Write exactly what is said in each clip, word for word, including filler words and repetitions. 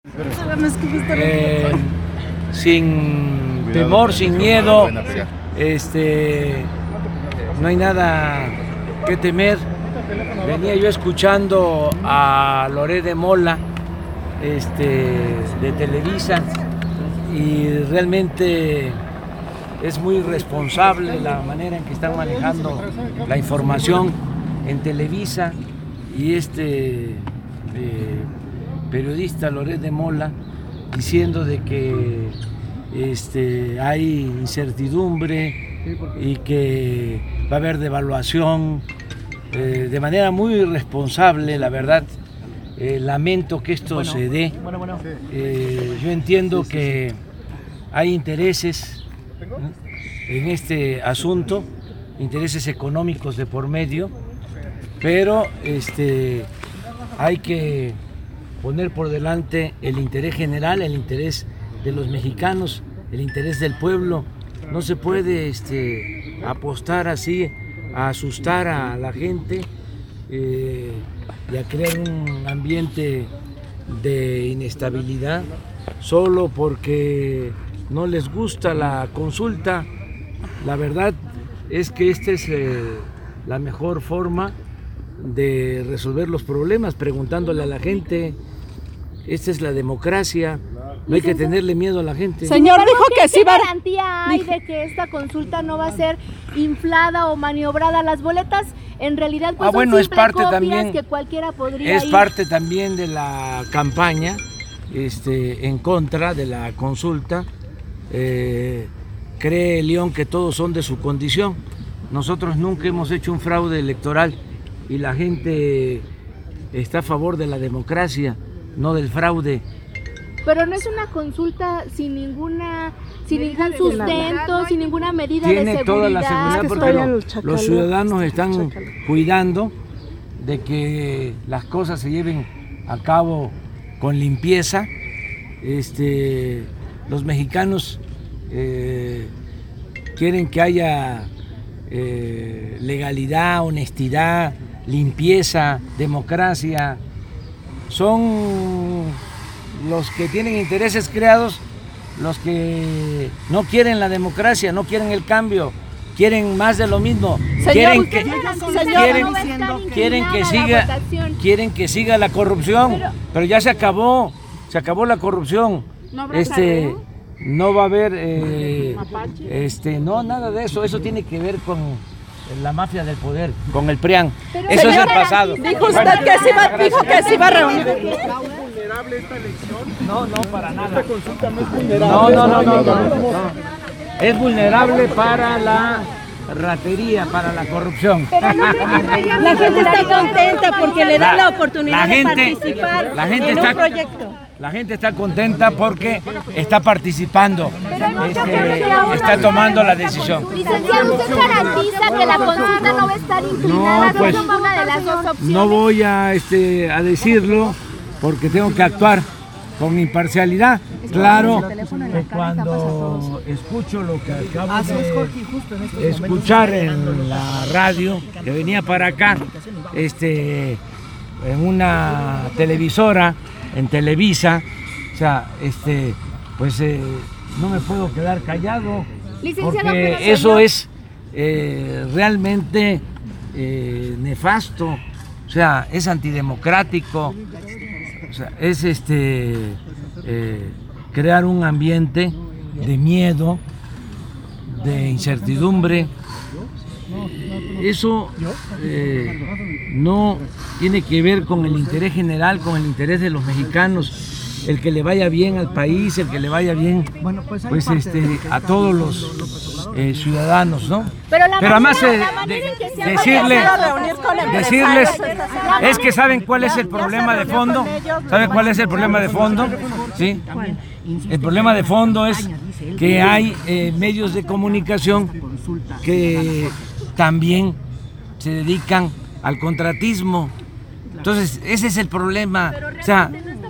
Eh, sin temor, sin miedo, este, no hay nada que temer. Venía yo escuchando a Loret de Mola, este, de Televisa, y realmente es muy responsable la manera en que están manejando la información en Televisa, y este eh, periodista Loret de Mola diciendo de que este, hay incertidumbre y que va a haber devaluación eh, de manera muy irresponsable, la verdad. Eh, lamento que esto bueno, se dé. Bueno, bueno. Eh, yo entiendo que hay intereses en este asunto, intereses económicos de por medio, pero este, hay que poner por delante el interés general, el interés de los mexicanos, el interés del pueblo. No se puede este, apostar así a asustar a la gente eh, y a crear un ambiente de inestabilidad solo porque no les gusta la consulta. La verdad es que esta es eh, la mejor forma de resolver los problemas, preguntándole a la gente. Esta es la democracia, no hay que tenerle miedo a la gente. Señor, dijo que sí va. ¿Qué garantía hay de que esta consulta no va a ser inflada o maniobrada? Las boletas en realidad pues ah, bueno, son es parte también, que cualquiera podría es ir. parte también de la campaña este, en contra de la consulta. Eh, cree León que todos son de su condición. Nosotros nunca hemos hecho un fraude electoral y la gente está a favor de la democracia, no del fraude. Pero no es una consulta sin ninguna, sin ningún sustento, sin ninguna medida de seguridad. Tiene toda la seguridad porque lo, los ciudadanos están cuidando de que las cosas se lleven a cabo con limpieza. Este, los mexicanos eh, quieren que haya eh, legalidad, honestidad, limpieza, democracia. Son los que tienen intereses creados, los que no quieren la democracia, no quieren el cambio, quieren más de lo mismo. Señor, quieren que, señor, quieren, no quieren que siga, quieren que siga la corrupción, pero, pero ya se acabó, se acabó la corrupción. ¿No este, no va a haber, eh, este, no nada de eso. Eso tiene que ver con la mafia del poder, con el PRIAN. Pero eso es el pasado. Dijo usted bueno, que se va, dijo que se iba a reunir. ¿Es vulnerable esta elección? No, no, para nada. Esta consulta no es vulnerable. No, no, no, no, no, no. Es vulnerable para la ratería, para la corrupción. Pero no, la gente está contenta porque le dan la, la oportunidad la gente, de participar la gente en está, un proyecto. La gente está contenta porque está participando, este, está tomando la decisión. Licenciado, ¿usted garantiza que la consulta no va a estar inclinada? No, pues, una de las dos opciones. No voy a, este, a decirlo porque tengo que actuar con imparcialidad. Claro que cuando escucho lo que acabo de escuchar en la radio, que venía para acá, este, en una televisora, en Televisa, o sea, este, pues eh, no me puedo quedar callado, porque eso es eh, realmente eh, nefasto, o sea, es antidemocrático, o sea, es este eh, crear un ambiente de miedo, de incertidumbre. Eso eh, no tiene que ver con el interés general, con el interés de los mexicanos, el que le vaya bien al país, el que le vaya bien pues este a todos los eh, ciudadanos, ¿no? Pero, la Pero además manera, eh, de, decirles, decirles es que saben cuál es el problema de fondo, ¿saben cuál es el problema de fondo? ¿Sí? El problema de fondo es que hay eh, medios de comunicación que también se dedican al contratismo. Entonces, ese es el problema. O sea,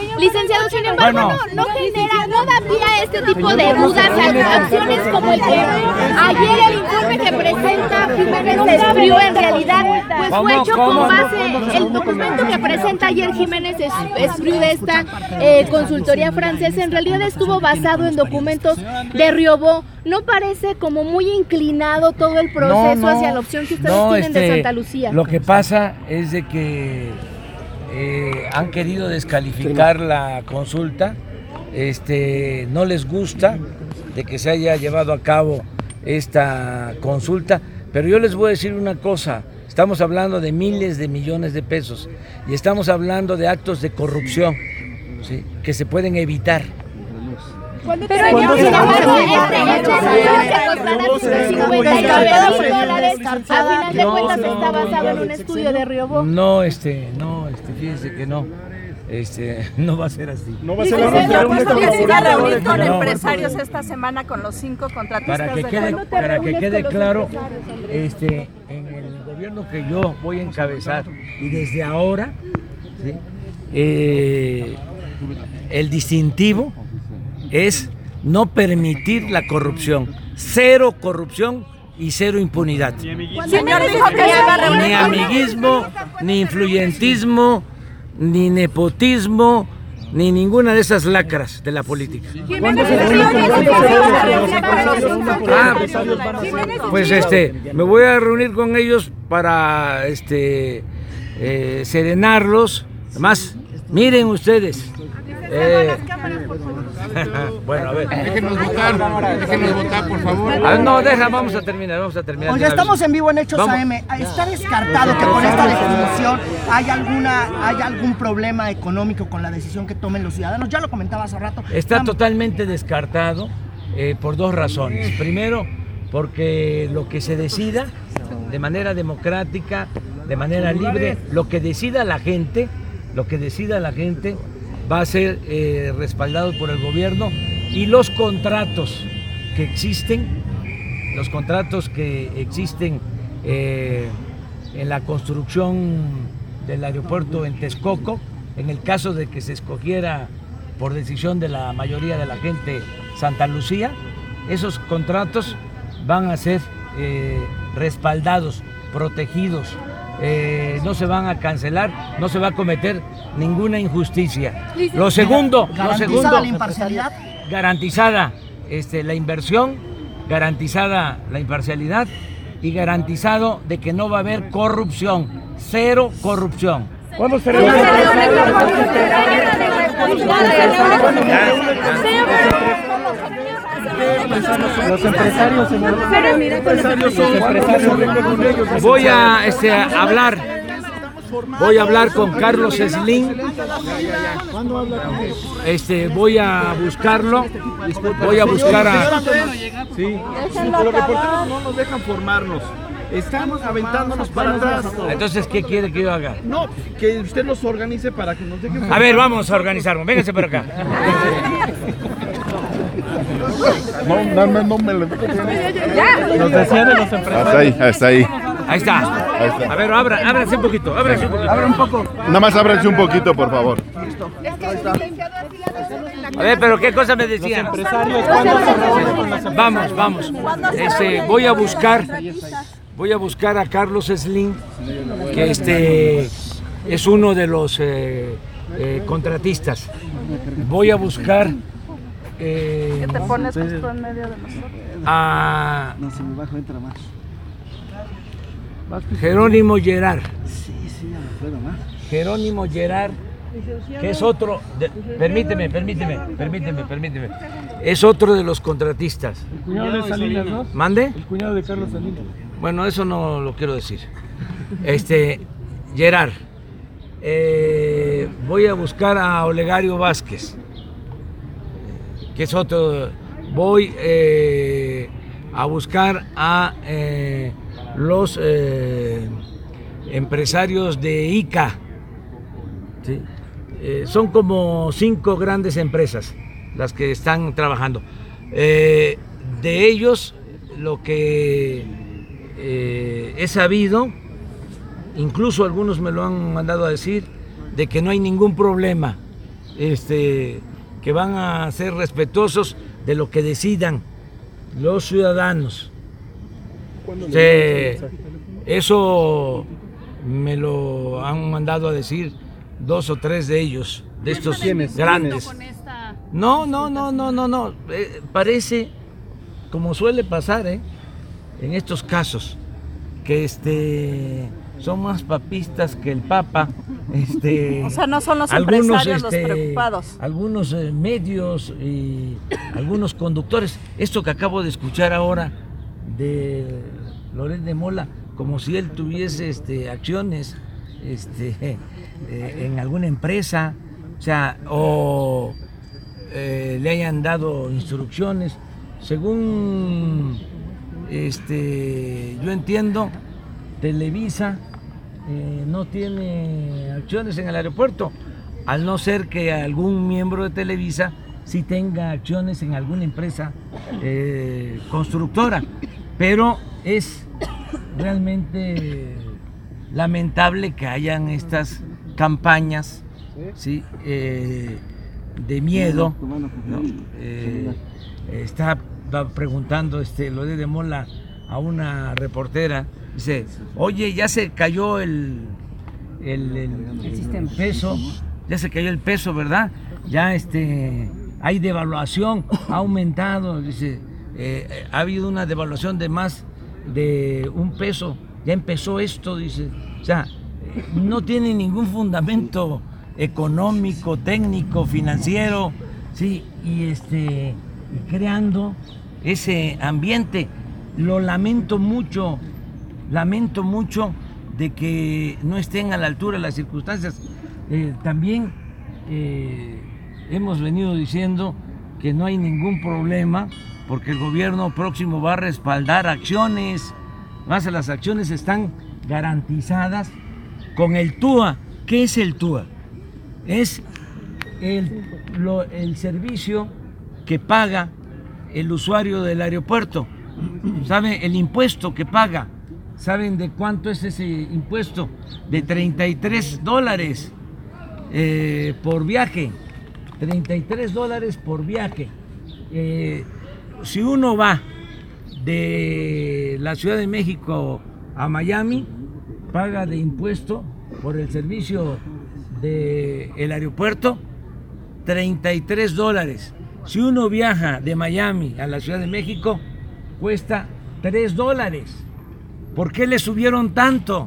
Licenciado, sin embargo, Bueno. no, no genera, no da pie a este tipo de dudas, a acciones como el que ayer el informe que presenta Jiménez Espriu en realidad pues fue hecho con base, el documento que presenta ayer Jiménez Espriu de esta eh, consultoría francesa en realidad estuvo basado en documentos de Riobó. ¿No parece como muy inclinado todo el proceso no, no, hacia la opción que ustedes no, tienen este, de Santa Lucía? Lo que pasa es de que eh, han querido descalificar la consulta, este, no les gusta de que se haya llevado a cabo esta consulta, pero yo les voy a decir una cosa, estamos hablando de miles de millones de pesos y estamos hablando de actos de corrupción, ¿sí?, que se pueden evitar. Pero yo sin embargo, este hecho de cincuenta y nueve mil dólares, a final de cuentas está basado en un estudio de Riobó. No, este, no, este, fíjense que no, este, no va a ser así. No va a ser Se va a reunir con No. empresarios esta semana con los cinco contratistas. Para que de quede, la- para que quede claro, este, en el gobierno que yo voy a encabezar y desde ahora, ¿sí?, eh, el distintivo es no permitir la corrupción, cero corrupción y cero impunidad. Señor dijo que se va a reunir Ni con amiguismo, ni influyentismo, ni nepotismo, ni ninguna de esas lacras de la política. Ah, pues este, me voy a reunir con ellos para este eh, serenarlos. Además, miren ustedes. Eh, bueno, a ver. Déjenos votar, déjenos votar, por favor. A ver, no, deja, vamos a terminar, vamos a terminar. Oye, estamos en vivo en Hechos Vamos. A M. ¿Está descartado que con esta definición hay alguna, hay algún problema económico con la decisión que tomen los ciudadanos? Ya lo comentaba hace rato. Está Vamos. totalmente descartado eh, por dos razones. Primero, porque lo que se decida de manera democrática, de manera libre, lo que decida la gente, lo que decida la gente va a ser eh, respaldado por el gobierno, y los contratos que existen, los contratos que existen eh, en la construcción del aeropuerto en Texcoco, en el caso de que se escogiera por decisión de la mayoría de la gente Santa Lucía, esos contratos van a ser eh, respaldados, protegidos, eh, no se van a cancelar, no se va a cometer ninguna injusticia. Lo segundo, lo ¿Garantizada segundo, la imparcialidad? garantizada este, la inversión, garantizada la imparcialidad y garantizado de que no va a haber corrupción, cero corrupción. ¿Cuándo será? Los empresarios, señor. Los empresarios son empresarios con ellos. Voy a este, a hablar, voy a hablar con Carlos Slim, este, voy a buscarlo, voy a buscar a... Sí, sí, pero los reporteros no nos dejan formarnos. Estamos aventándonos para atrás. Entonces, ¿qué quiere que yo haga? No, que usted los organice para que nos dejen. A ver, vamos a organizarnos, vénganse por acá. No, no, no, no me lo... Nos decían de los empresarios. Hasta ahí, hasta ahí. Ahí está. A ver, abra, ábranse un poquito, ábranse un poquito. Abre un poco. Nada más ábranse un poquito, por favor. A ver, pero ¿qué cosa me decían? Empresarios, ¿cuándo se reúnen con los empresarios? Vamos, vamos. Este, voy a buscar, voy a buscar a Carlos Slim, que este es uno de los eh, eh, contratistas. Voy a buscar eh, Te pones justo en medio de nosotros. a Jerónimo Gerard. Jerónimo Gerard, que es otro, de- permíteme, permíteme, permíteme, permíteme, es otro de los contratistas. El cuñado de Salinas, ¿no? ¿Mande? El cuñado de Carlos Salinas. Bueno, eso no lo quiero decir. Este, Gerard, eh, voy a buscar a Olegario Vázquez, que es otro. Voy eh, a buscar a eh, los eh, empresarios de I C A. ¿Sí? Eh, son como cinco grandes empresas las que están trabajando. Eh, de ellos, lo que eh, he sabido, incluso algunos me lo han mandado a decir, de que no hay ningún problema este, que van a ser respetuosos de lo que decidan los ciudadanos. Se, eso me lo han mandado a decir dos o tres de ellos, de estos grandes. No, no, no, no, no, no. Eh, parece, como suele pasar, ¿eh? en estos casos, que este son más papistas que el Papa. Este, o sea, no son los algunos, empresarios este, los preocupados. Algunos eh, medios y algunos conductores. Esto que acabo de escuchar ahora de Loret de Mola, como si él tuviese este, acciones este, eh, en alguna empresa, o sea, o eh, le hayan dado instrucciones. Según este, yo entiendo, Televisa eh, no tiene acciones en el aeropuerto, al no ser que algún miembro de Televisa sí tenga acciones en alguna empresa eh, constructora, pero es realmente lamentable que hayan estas campañas, ¿sí? eh, de miedo, ¿no? eh, está preguntando este, Loret de Mola a una reportera, dice, oye, ya se cayó el, el, el, el peso, ya se cayó el peso, ¿verdad? Ya este, hay devaluación, ha aumentado, dice, eh, ha habido una devaluación de más de un peso, ya empezó esto, dice, o sea, no tiene ningún fundamento económico, técnico, financiero, sí, y este, y creando ese ambiente. Lo lamento mucho, lamento mucho de que no estén a la altura de las circunstancias. Eh, también eh, hemos venido diciendo que no hay ningún problema porque el gobierno próximo va a respaldar acciones, más las acciones están garantizadas con el T U A. ¿Qué es el T U A? Es el, lo, el servicio que paga el usuario del aeropuerto. ¿Sabe el impuesto que paga? ¿Saben de cuánto es ese impuesto? De treinta y tres dólares eh, por viaje. treinta y tres dólares por viaje. Eh, si uno va de la Ciudad de México a Miami, paga de impuesto por el servicio del aeropuerto treinta y tres dólares. Si uno viaja de Miami a la Ciudad de México, cuesta tres dólares. ¿Por qué le subieron tanto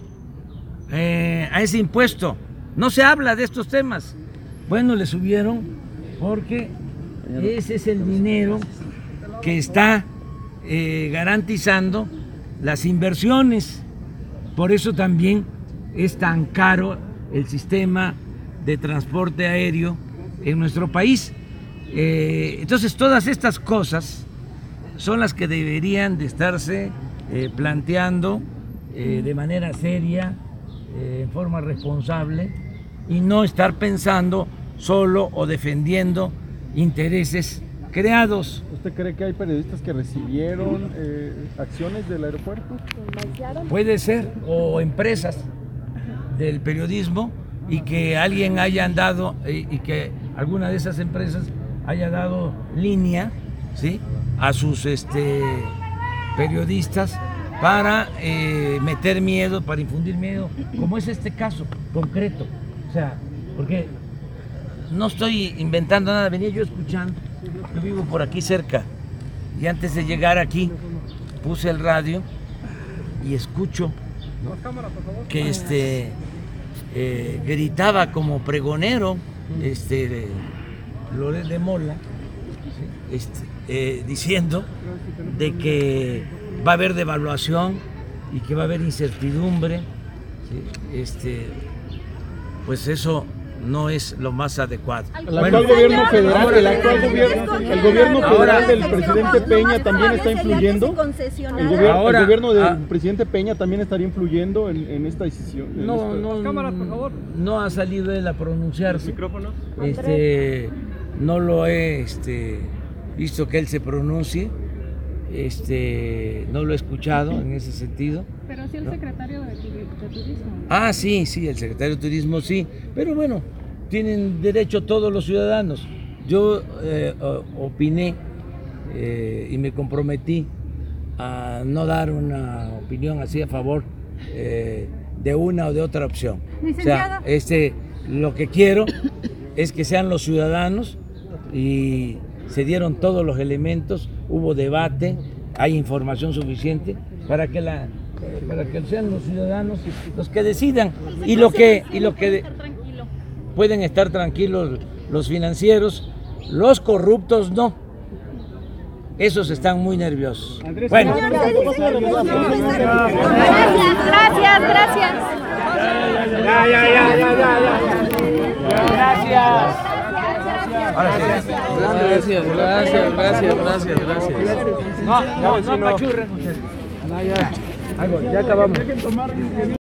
eh, a ese impuesto? No se habla de estos temas. Bueno, le subieron porque ese es el dinero que está eh, garantizando las inversiones. Por eso también es tan caro el sistema de transporte aéreo en nuestro país. Eh, entonces todas estas cosas son las que deberían de estarse eh, planteando eh, de manera seria, eh, en forma responsable, y no estar pensando solo o defendiendo intereses creados. ¿Usted cree que hay periodistas que recibieron eh, acciones del aeropuerto? Puede ser, o empresas del periodismo, y que alguien haya dado, y, y que alguna de esas empresas haya dado línea, ¿sí?, a sus este, periodistas para eh, meter miedo, para infundir miedo, como es este caso concreto. O sea, porque no estoy inventando nada, venía yo escuchando, yo vivo por aquí cerca, y antes de llegar aquí puse el radio y escucho, ¿no?, que este, eh, gritaba como pregonero este, Loret de Mola, ¿sí?, este, eh, diciendo de que va a haber devaluación y que va a haber incertidumbre, ¿sí? este, pues eso no es lo más adecuado. El actual bueno, gobierno federal, el actual gobierno, el gobierno federal ahora, del presidente Peña también está influyendo. El gobierno, ahora, el gobierno del ah, presidente Peña también estaría influyendo en, en esta decisión. No, esta... no, cámaras, por favor. No ha salido él a pronunciarse. Micrófonos. Este, no lo he este, visto que él se pronuncie. Este, no lo he escuchado en ese sentido. Pero sí el ¿no? secretario de, de Turismo. Ah, sí, sí, el secretario de Turismo sí, pero bueno, tienen derecho todos los ciudadanos. Yo eh, opiné eh, y me comprometí a no dar una opinión así a favor eh, de una o de otra opción. O sea, este, lo que quiero es que sean los ciudadanos, y se dieron todos los elementos, hubo debate, hay información suficiente para que la para que sean los ciudadanos los que decidan, y lo que y lo que pueden estar tranquilos los financieros, los corruptos no. Esos están muy nerviosos. Bueno. Gracias, gracias. Ya, ya, ya, ya, ya, ya. Gracias. Gracias, gracias, gracias, gracias, gracias. No, no, no apachurren ustedes. Ya acabamos.